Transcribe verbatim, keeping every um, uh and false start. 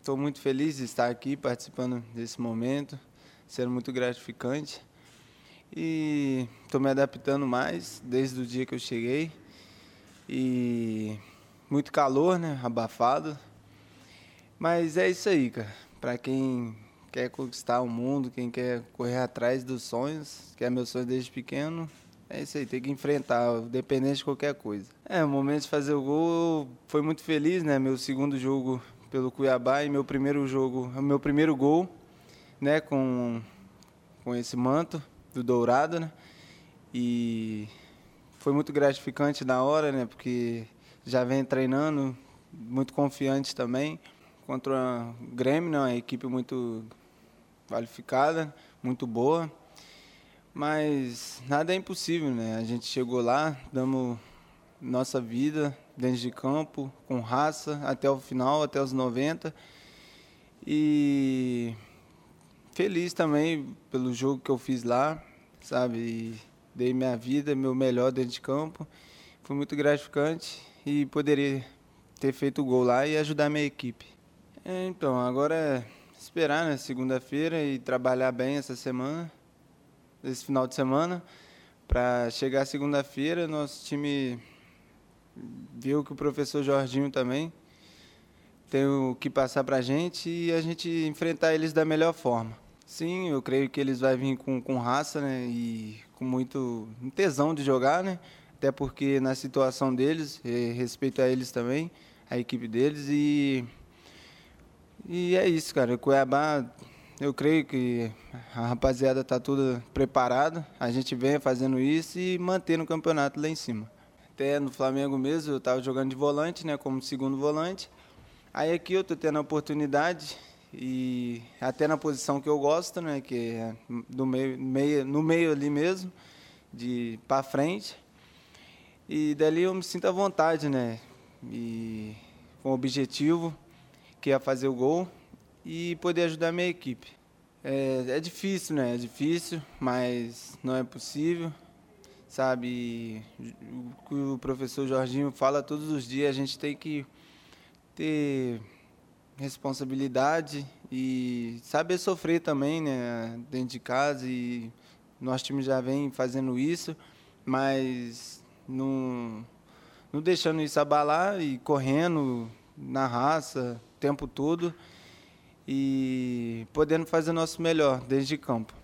estou muito feliz de estar aqui participando desse momento, sendo muito gratificante. E estou me adaptando mais desde o dia que eu cheguei. E muito calor, né? Abafado. Mas é isso aí, cara. Para quem quer conquistar o mundo, quem quer correr atrás dos sonhos, que é meu sonho desde pequeno, é isso aí, tem que enfrentar, independente de qualquer coisa. É, o momento de fazer o gol foi muito feliz, né? Meu segundo jogo pelo Cuiabá e meu primeiro jogo, meu primeiro gol, né? Com, com esse manto do Dourado, né? E foi muito gratificante na hora, né? Porque já vem treinando, muito confiante também. Contra o Grêmio, né? Uma equipe muito qualificada, muito boa. Mas nada é impossível, né? A gente chegou lá, damos nossa vida dentro de campo, com raça, até o final, até os noventa. E feliz também pelo jogo que eu fiz lá, sabe? E dei minha vida, meu melhor dentro de campo. Foi muito gratificante e poderia ter feito o gol lá e ajudar a minha equipe. É, então, agora é esperar, né? Segunda-feira e trabalhar bem essa semana. Esse final de semana, para chegar segunda-feira, nosso time viu que o professor Jorginho também tem o que passar para a gente e a gente enfrentar eles da melhor forma. Sim, eu creio que eles vão vir com, com raça, né, e com muito tesão de jogar, né, até porque na situação deles, respeito a eles também, a equipe deles, e, e é isso, cara, o Cuiabá... Eu creio que a rapaziada está toda preparada, a gente vem fazendo isso e mantendo o campeonato lá em cima. Até no Flamengo mesmo, eu estava jogando de volante, né, como segundo volante. Aí aqui eu estou tendo a oportunidade, e até na posição que eu gosto, né, que é do meio, meio, no meio ali mesmo, de para frente. E dali eu me sinto à vontade, né, e com o objetivo, que é fazer o gol e poder ajudar a minha equipe. É, é difícil, né? É difícil, mas não é possível, sabe? O que o professor Jorginho fala todos os dias, a gente tem que ter responsabilidade e saber sofrer também, né? Dentro de casa, e nosso time já vem fazendo isso, mas não, não deixando isso abalar e correndo na raça o tempo todo, e podendo fazer o nosso melhor desde campo.